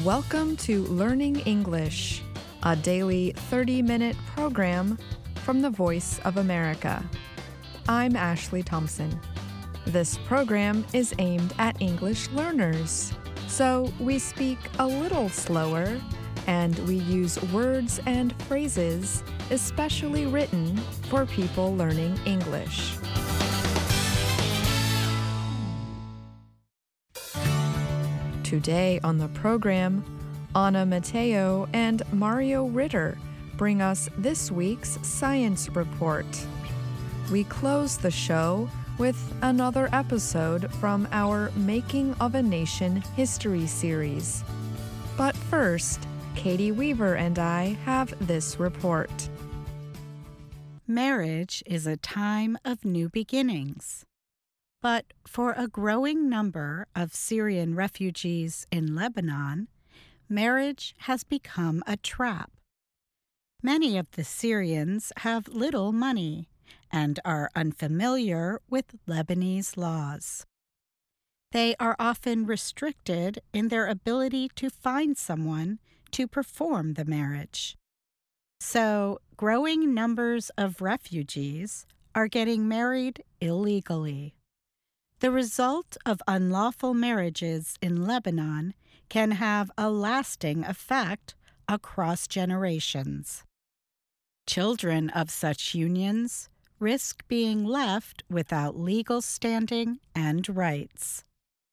Welcome to Learning English, a daily 30-minute program from the Voice of America. I'm Ashley Thompson. This program is aimed at English learners, so we speak a little slower and we use words and phrases especially written for people learning English. Today on the program, Anna Mateo and Mario Ritter bring us this week's science report. We close the show with another episode from our Making of a Nation history series. But first, Katie Weaver and I have this report. Marriage is a time of new beginnings. But for a growing number of Syrian refugees in Lebanon, marriage has become a trap. Many of the Syrians have little money and are unfamiliar with Lebanese laws. They are often restricted in their ability to find someone to perform the marriage. So, growing numbers of refugees are getting married illegally. The result of unlawful marriages in Lebanon can have a lasting effect across generations. Children of such unions risk being left without legal standing and rights.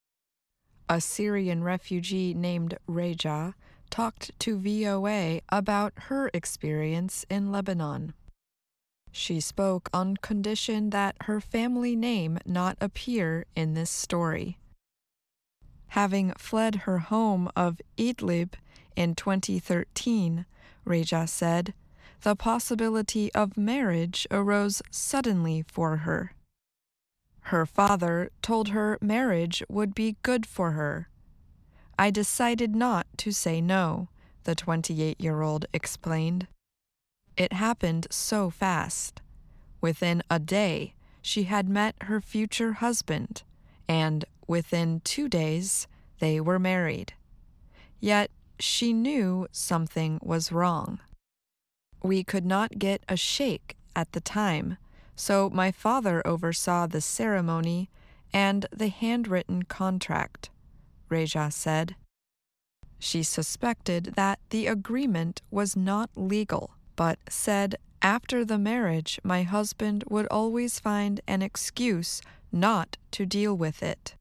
A Syrian refugee named Reja talked to VOA about her experience in Lebanon. She spoke on condition that her family name not appear in this story. Having fled her home of Idlib in 2013, Reja said, the possibility of marriage arose suddenly for her. Her father told her marriage would be good for her. I decided not to say no, the 28-year-old explained. It happened so fast. Within a day, she had met her future husband, and within 2 days, they were married. Yet, she knew something was wrong. We could not get a sheikh at the time, so my father oversaw the ceremony and the handwritten contract, Reja said. She suspected that the agreement was not legal, but said after the marriage my husband would always find an excuse not to deal with it.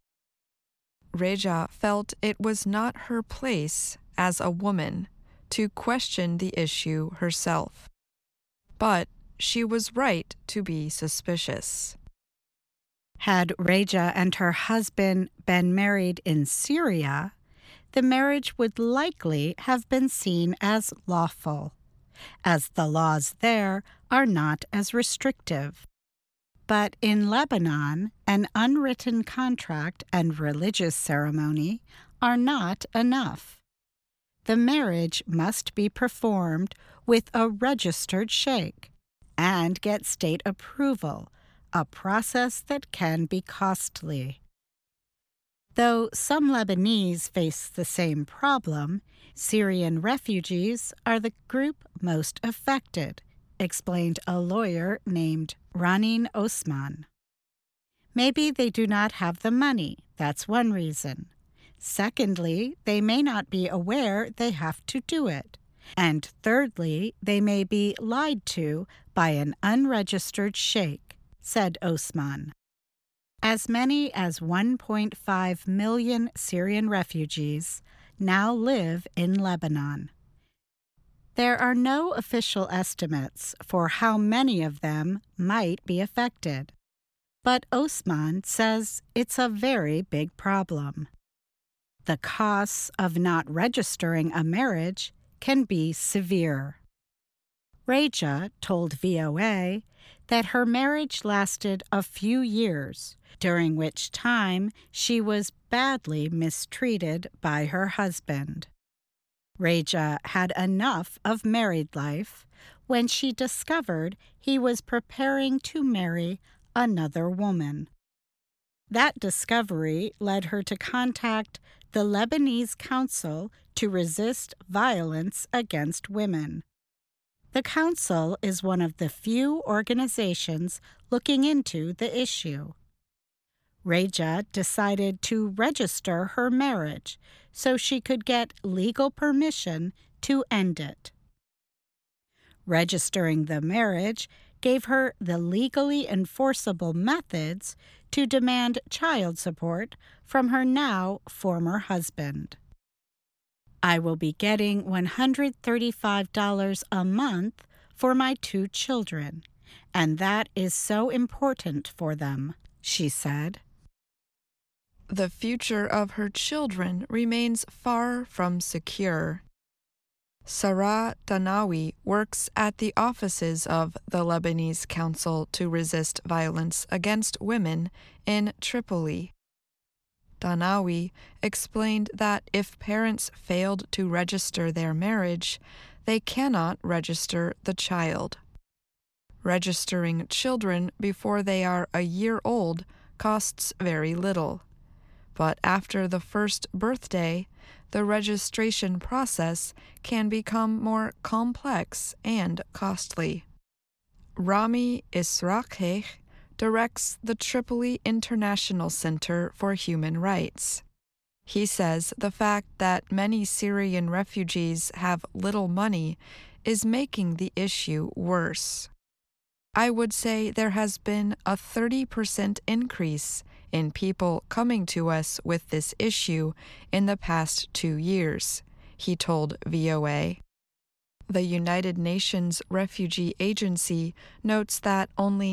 Reja felt it was not her place as a woman to question the issue herself. But she was right to be suspicious. Had Reja and her husband been married in Syria, the marriage would likely have been seen as lawful, as the laws there are not as restrictive. But in Lebanon, an unwritten contract and religious ceremony are not enough. The marriage must be performed with a registered sheikh and get state approval, a process that can be costly. Though some Lebanese face the same problem, Syrian refugees are the group most affected, explained a lawyer named Ranin Osman. Maybe they do not have the money, that's one reason. Secondly, they may not be aware they have to do it. And thirdly, they may be lied to by an unregistered sheikh, said Osman. As many as 1.5 million Syrian refugees now live in Lebanon. There are no official estimates for how many of them might be affected, but Osman says it's a very big problem. The costs of not registering a marriage can be severe. Reja told VOA that her marriage lasted a few years, during which time she was badly mistreated by her husband. Reja had enough of married life when she discovered he was preparing to marry another woman. That discovery led her to contact the Lebanese Council to Resist Violence Against Women. The council is one of the few organizations looking into the issue. Reja decided to register her marriage so she could get legal permission to end it. Registering the marriage gave her the legally enforceable methods to demand child support from her now former husband. I will be getting $135 a month for my 2 children, and that is so important for them, she said. The future of her children remains far from secure. Sarah Danawi works at the offices of the Lebanese Council to Resist Violence Against Women in Tripoli. Danawi explained that if parents failed to register their marriage, they cannot register the child. Registering children before they are a year old costs very little. But after the first birthday, the registration process can become more complex and costly. Rami Israqeh directs the Tripoli International Center for Human Rights. He says the fact that many Syrian refugees have little money is making the issue worse. I would say there has been a 30% increase in people coming to us with this issue in the past 2 years, he told VOA. The United Nations Refugee Agency notes that only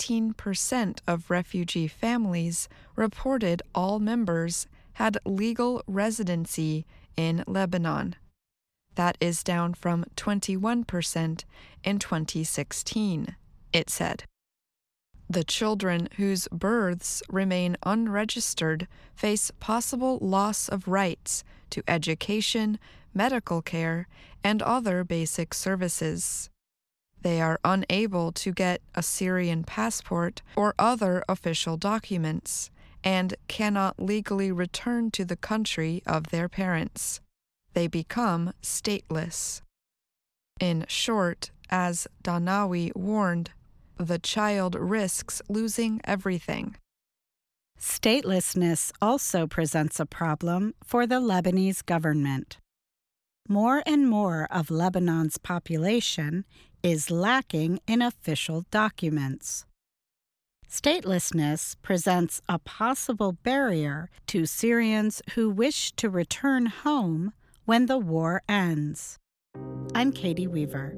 19% of refugee families reported all members had legal residency in Lebanon. That is down from 21% in 2016, it said. The children whose births remain unregistered face possible loss of rights to education, medical care, and other basic services. They are unable to get a Syrian passport or other official documents, and cannot legally return to the country of their parents. They become stateless. In short, as Danawi warned, the child risks losing everything. Statelessness also presents a problem for the Lebanese government. More and more of Lebanon's population is lacking in official documents. Statelessness presents a possible barrier to Syrians who wish to return home when the war ends. I'm Katie Weaver.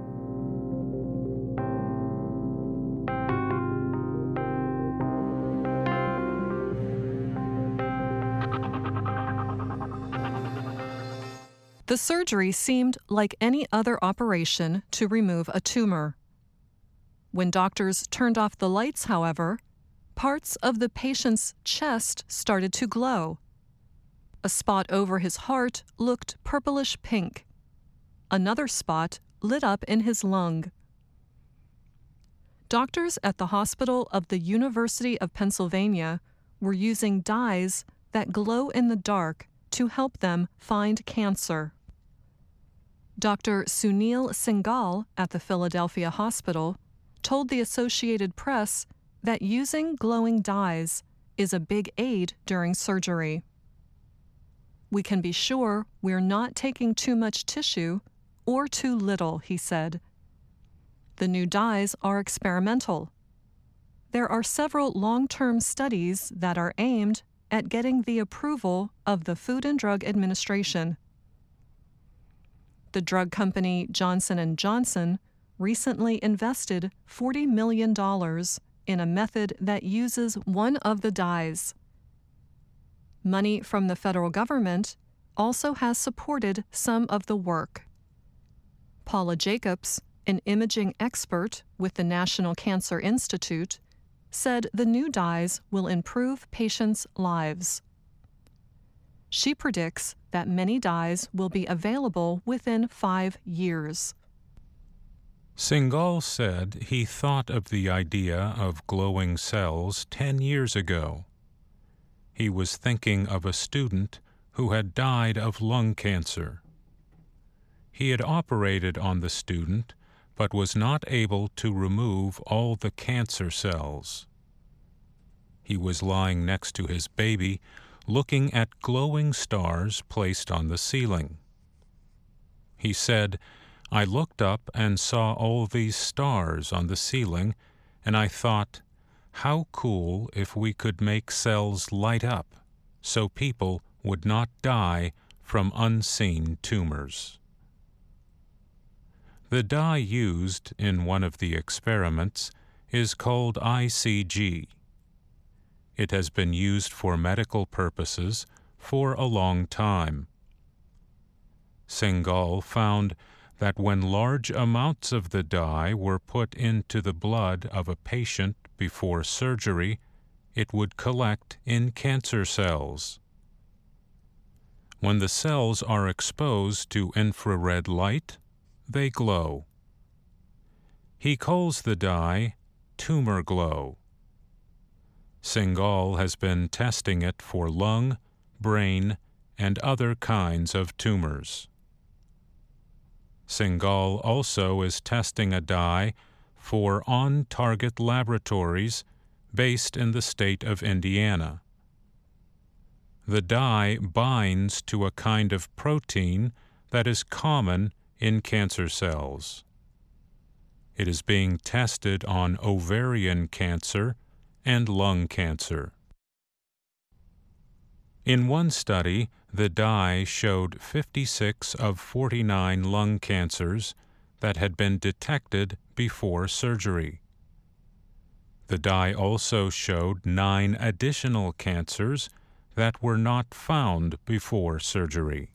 The surgery seemed like any other operation to remove a tumor. When doctors turned off the lights, however, parts of the patient's chest started to glow. A spot over his heart looked purplish pink. Another spot lit up in his lung. Doctors at the Hospital of the University of Pennsylvania were using dyes that glow in the dark to help them find cancer. Dr. Sunil Singhal at the Philadelphia Hospital told the Associated Press that using glowing dyes is a big aid during surgery. We can be sure we're not taking too much tissue or too little, he said. The new dyes are experimental. There are several long-term studies that are aimed at getting the approval of the Food and Drug Administration. The drug company Johnson & Johnson recently invested $40 million in a method that uses one of the dyes. Money from the federal government also has supported some of the work. Paula Jacobs, an imaging expert with the National Cancer Institute, said the new dyes will improve patients' lives. She predicts that many dyes will be available within 5 years. Singhal said he thought of the idea of glowing cells 10 years ago. He was thinking of a student who had died of lung cancer. He had operated on the student, but was not able to remove all the cancer cells. He was lying next to his baby, looking at glowing stars placed on the ceiling. He said, "I looked up and saw all these stars on the ceiling, and I thought, how cool if we could make cells light up so people would not die from unseen tumors." The dye used in one of the experiments is called ICG. It has been used for medical purposes for a long time. Singhal found that when large amounts of the dye were put into the blood of a patient before surgery, it would collect in cancer cells. When the cells are exposed to infrared light, they glow. He calls the dye tumor glow. Singhal has been testing it for lung, brain, and other kinds of tumors. Singhal also is testing a dye for On-Target Laboratories based in the state of Indiana. The dye binds to a kind of protein that is common in cancer cells. It is being tested on ovarian cancer and lung cancer. In one study, the dye showed 56 of 49 lung cancers that had been detected before surgery. The dye also showed 9 additional cancers that were not found before surgery.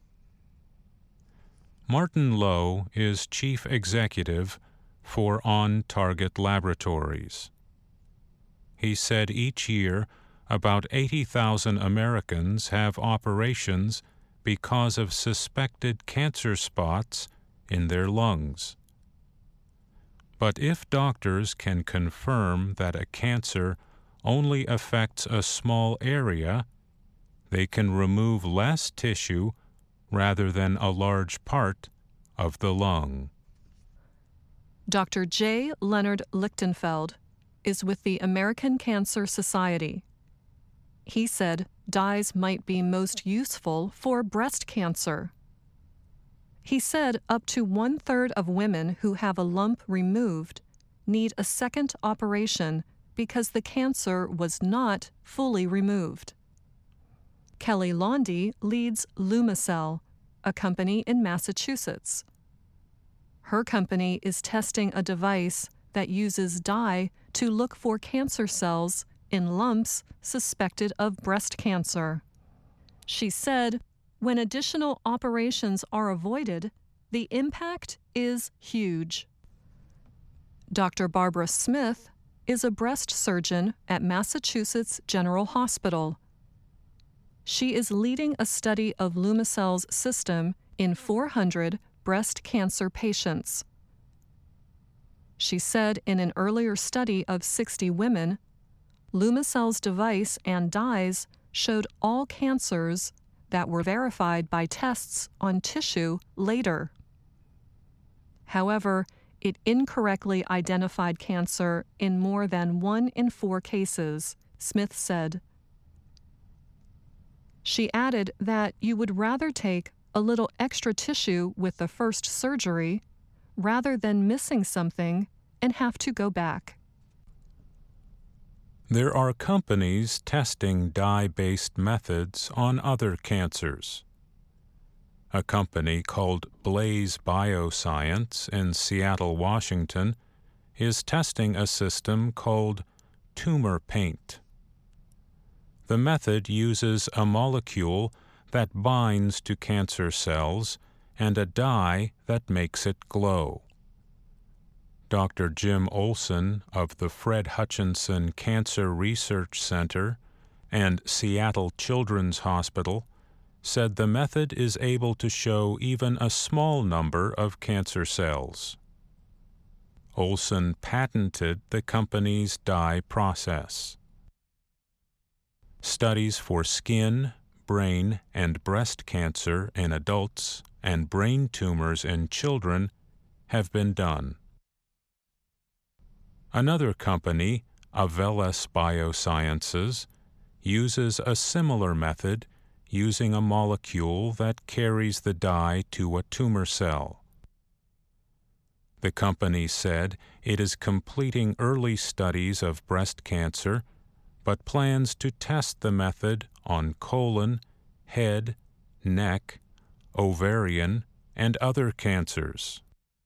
Martin Lowe is chief executive for On-Target Laboratories. He said each year about 80,000 Americans have operations because of suspected cancer spots in their lungs. But if doctors can confirm that a cancer only affects a small area, they can remove less tissue rather than a large part of the lung. Dr. J. Leonard Lichtenfeld is with the American Cancer Society. He said dyes might be most useful for breast cancer. He said up to 1/3 of women who have a lump removed need a second operation because the cancer was not fully removed. Kelly Laundy leads Lumicell, a company in Massachusetts. Her company is testing a device that uses dye to look for cancer cells in lumps suspected of breast cancer. She said, when additional operations are avoided, the impact is huge. Dr. Barbara Smith is a breast surgeon at Massachusetts General Hospital. She is leading a study of Lumicell's system in 400 breast cancer patients. She said in an earlier study of 60 women, Lumicell's device and dyes showed all cancers that were verified by tests on tissue later. However, it incorrectly identified cancer in more than 1 in 4 cases, Smith said. She added that you would rather take a little extra tissue with the first surgery rather than missing something and have to go back. There are companies testing dye-based methods on other cancers. A company called Blaze Bioscience in Seattle, Washington, is testing a system called Tumor Paint. The method uses a molecule that binds to cancer cells and a dye that makes it glow. Dr. Jim Olson of the Fred Hutchinson Cancer Research Center and Seattle Children's Hospital said the method is able to show even a small number of cancer cells. Olson patented the company's dye process. Studies for skin, brain and breast cancer in adults and brain tumors in children have been done. Another company, Avelis Biosciences, uses a similar method using a molecule that carries the dye to a tumor cell. The company said it is completing early studies of breast cancer, but plans to test the method on colon, head, neck, ovarian, and other cancers.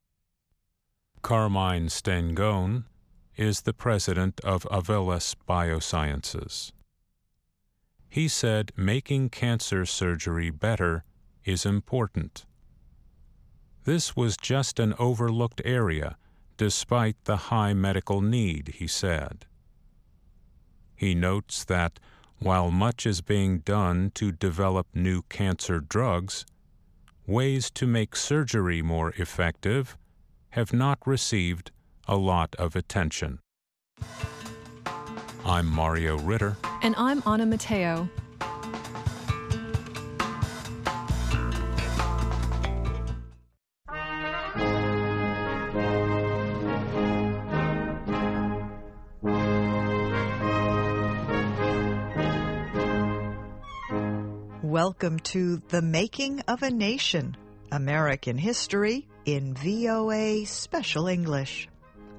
Carmine Stengone is the president of Avelis Biosciences. He said making cancer surgery better is important. This was just an overlooked area, despite the high medical need, he said. He notes that while much is being done to develop new cancer drugs, ways to make surgery more effective have not received a lot of attention. I'm Mario Ritter. And I'm Anna Matteo. Welcome to The Making of a Nation, American History in VOA Special English.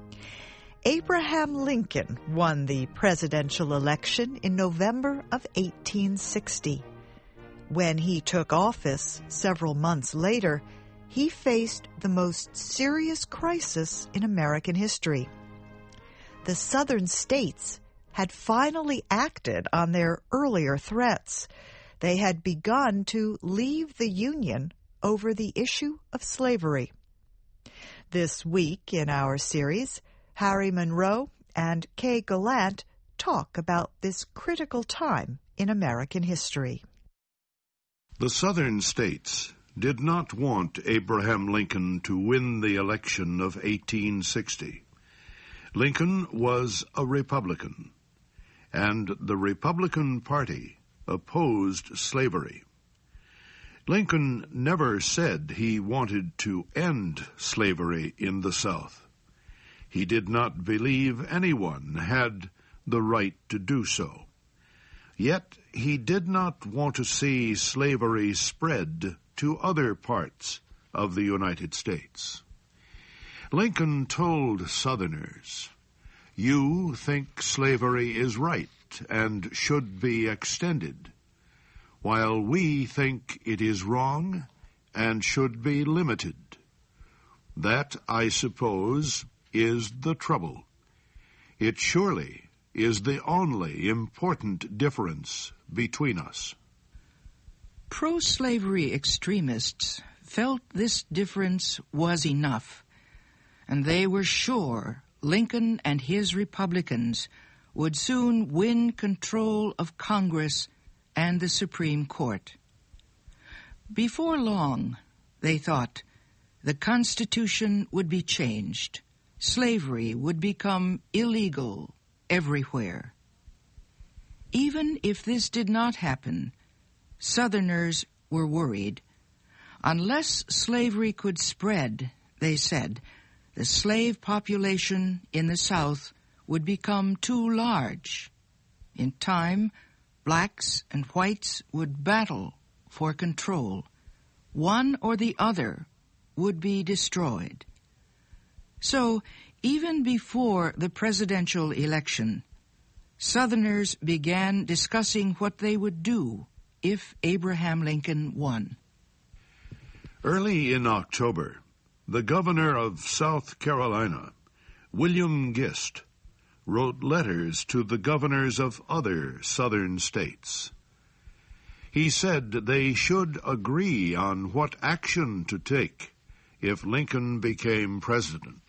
Abraham Lincoln won the presidential election in November of 1860. When he took office several months later, he faced the most serious crisis in American history. The Southern states had finally acted on their earlier threats. They had begun to leave the Union over the issue of slavery. This week in our series, Harry Monroe and Kay Gallant talk about this critical time in American history. The Southern states did not want Abraham Lincoln to win the election of 1860. Lincoln was a Republican, and the Republican Party opposed slavery. Lincoln never said he wanted to end slavery in the South. He did not believe anyone had the right to do so. Yet he did not want to see slavery spread to other parts of the United States. Lincoln told Southerners, "You think slavery is right and should be extended, while we think it is wrong and should be limited. That, I suppose, is the trouble. It surely is the only important difference between us." Pro-slavery extremists felt this difference was enough, and they were sure Lincoln and his Republicans would soon win control of Congress and the Supreme Court. Before long, they thought, the Constitution would be changed. Slavery would become illegal everywhere. Even if this did not happen, Southerners were worried. Unless slavery could spread, they said, the slave population in the South would become too large. In time, blacks and whites would battle for control. One or the other would be destroyed. So, even before the presidential election, Southerners began discussing what they would do if Abraham Lincoln won. Early in October, the governor of South Carolina, William Gist, wrote letters to the governors of other southern states. He said they should agree on what action to take if Lincoln became president.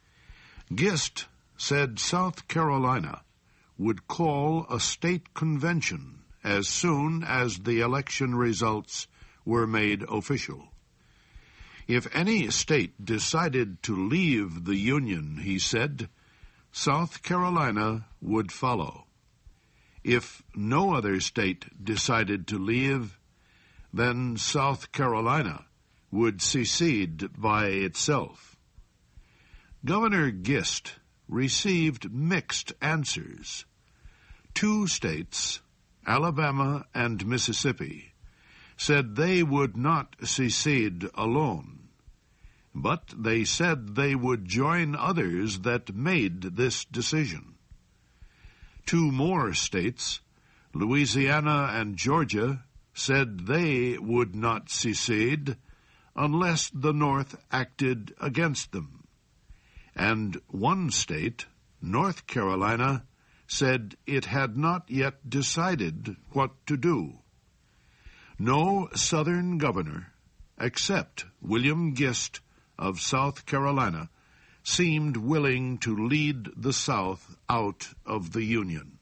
Gist said South Carolina would call a state convention as soon as the election results were made official. If any state decided to leave the Union, he said, South Carolina would follow. If no other state decided to leave, then South Carolina would secede by itself. Governor Gist received mixed answers. 2 states, Alabama and Mississippi, said they would not secede alone, but they said they would join others that made this decision. 2 more states, Louisiana and Georgia, said they would not secede unless the North acted against them. And 1 state, North Carolina, said it had not yet decided what to do. No Southern governor, except William Gist of South Carolina, seemed willing to lead the South out of the Union.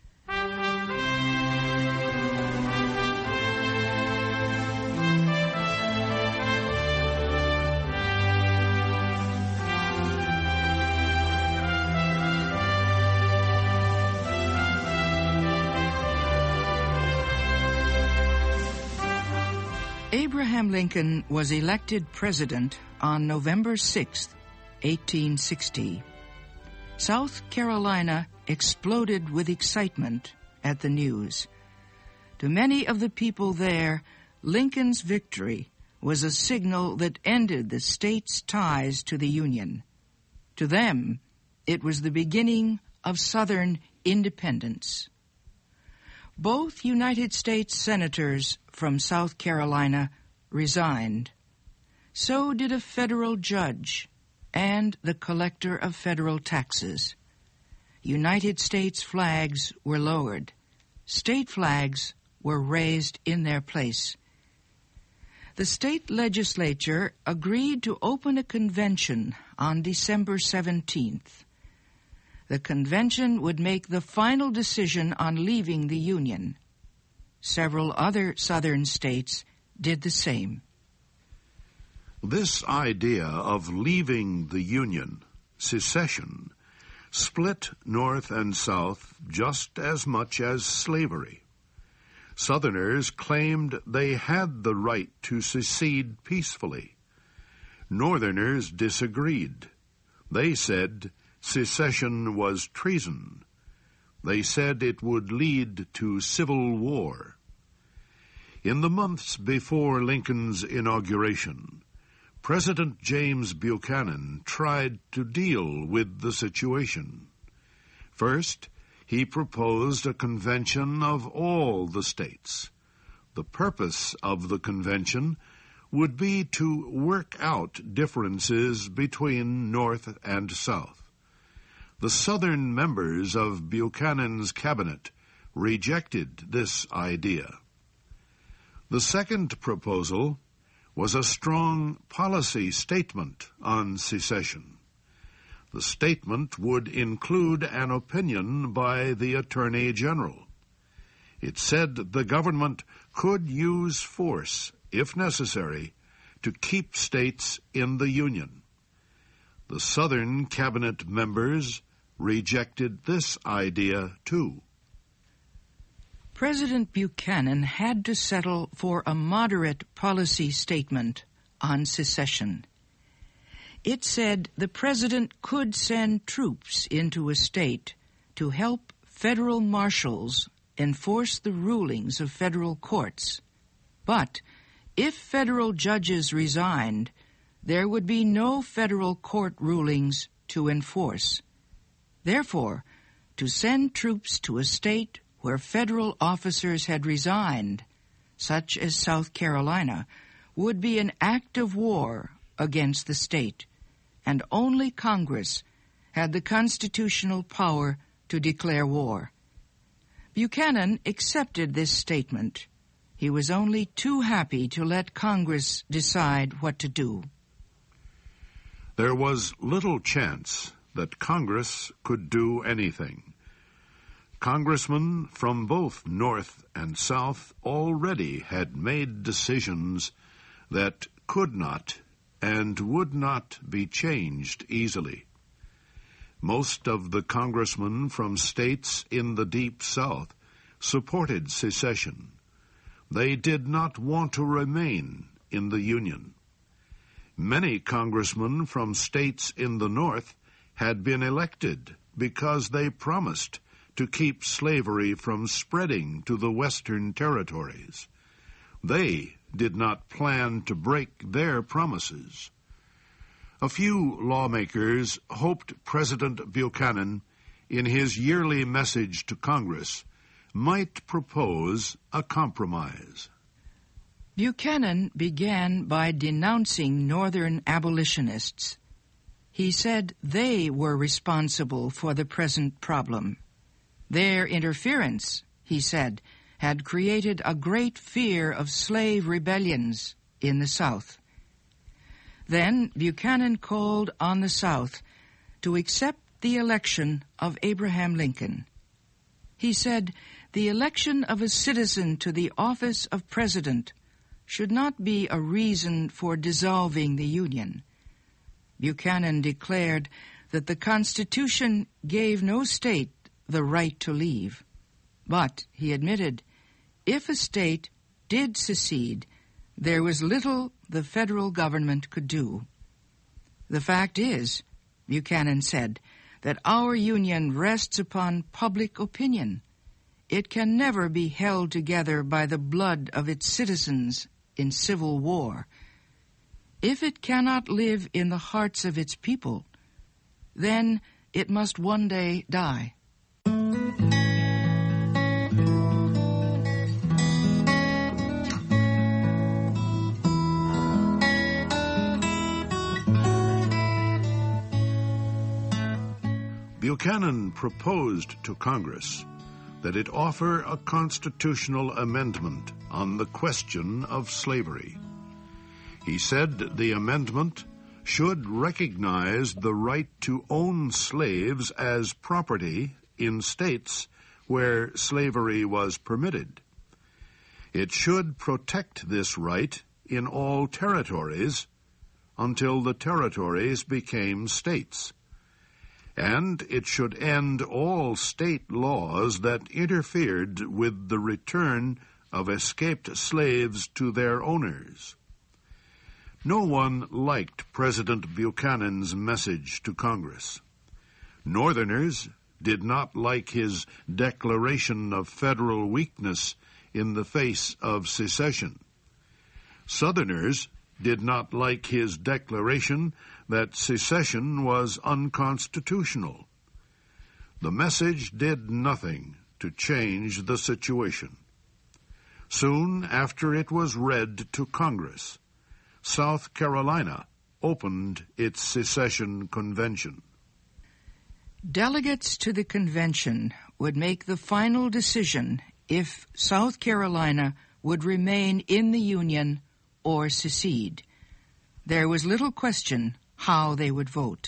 Abraham Lincoln was elected president on November 6, 1860. South Carolina exploded with excitement at the news. To many of the people there, Lincoln's victory was a signal that ended the state's ties to the Union. To them, it was the beginning of Southern independence. Both United States senators from South Carolina resigned. So did a federal judge and the collector of federal taxes. United States flags were lowered. State flags were raised in their place. The state legislature agreed to open a convention on December 17th. The convention would make the final decision on leaving the Union. Several other Southern states did the same. This idea of leaving the Union, secession, split North and South just as much as slavery. Southerners claimed they had the right to secede peacefully. Northerners disagreed. They said secession was treason. They said it would lead to civil war. In the months before Lincoln's inauguration, President James Buchanan tried to deal with the situation. First, he proposed a convention of all the states. The purpose of the convention would be to work out differences between North and South. The Southern members of Buchanan's cabinet rejected this idea. The second proposal was a strong policy statement on secession. The statement would include an opinion by the Attorney General. It said the government could use force, if necessary, to keep states in the Union. The Southern cabinet members rejected this idea too. President Buchanan had to settle for a moderate policy statement on secession. It said the president could send troops into a state to help federal marshals enforce the rulings of federal courts. But if federal judges resigned, there would be no federal court rulings to enforce. Therefore, to send troops to a state where federal officers had resigned, such as South Carolina, would be an act of war against the state, and only Congress had the constitutional power to declare war. Buchanan accepted this statement. He was only too happy to let Congress decide what to do. There was little chance that Congress could do anything. Congressmen from both North and South already had made decisions that could not and would not be changed easily. Most of the congressmen from states in the Deep South supported secession. They did not want to remain in the Union. Many congressmen from states in the North had been elected because they promised to keep slavery from spreading to the Western territories. They did not plan to break their promises. A few lawmakers hoped President Buchanan, in his yearly message to Congress, might propose a compromise. Buchanan began by denouncing Northern abolitionists. He said they were responsible for the present problem. Their interference, he said, had created a great fear of slave rebellions in the South. Then Buchanan called on the South to accept the election of Abraham Lincoln. He said, "The election of a citizen to the office of president should not be a reason for dissolving the Union." Buchanan declared that the Constitution gave no state the right to leave. But, he admitted, if a state did secede, there was little the federal government could do. "The fact is," Buchanan said, "that our Union rests upon public opinion. It can never be held together by the blood of its citizens in civil war. If it cannot live in the hearts of its people, then it must one day die." Buchanan proposed to Congress that it offer a constitutional amendment on the question of slavery. He said the amendment should recognize the right to own slaves as property in states where slavery was permitted. It should protect this right in all territories until the territories became states. And it should end all state laws that interfered with the return of escaped slaves to their owners. No one liked President Buchanan's message to Congress. Northerners did not like his declaration of federal weakness in the face of secession. Southerners did not like his declaration that secession was unconstitutional. The message did nothing to change the situation. Soon after it was read to Congress, South Carolina opened its secession convention. Delegates to the convention would make the final decision if South Carolina would remain in the Union or secede. There was little question how they would vote.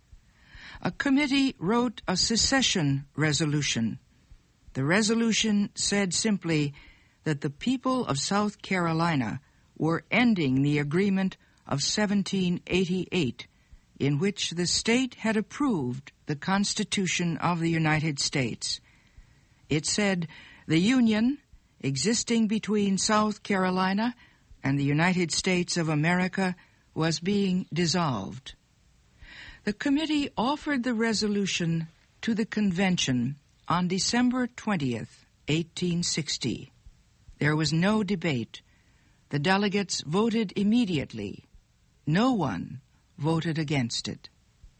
A committee wrote a secession resolution. The resolution said simply that the people of South Carolina were ending the agreement of 1788, in which the state had approved the Constitution of the United States. It said the Union, existing between South Carolina and the United States of America, was being dissolved. The committee offered the resolution to the convention on December 20th, 1860. There was no debate. The delegates voted immediately. No one voted against it.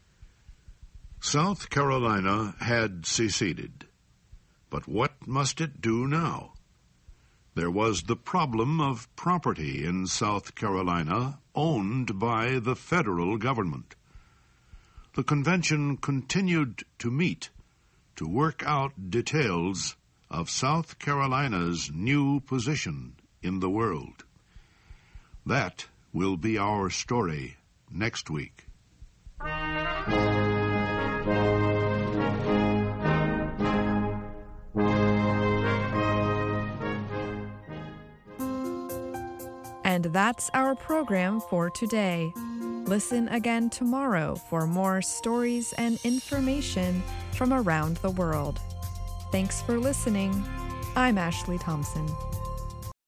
South Carolina had seceded. But what must it do now? There was the problem of property in South Carolina owned by the federal government. The convention continued to meet to work out details of South Carolina's new position in the world. That will be our story next week. And that's our program for today. Listen again tomorrow for more stories and information from around the world. Thanks for listening. I'm Ashley Thompson.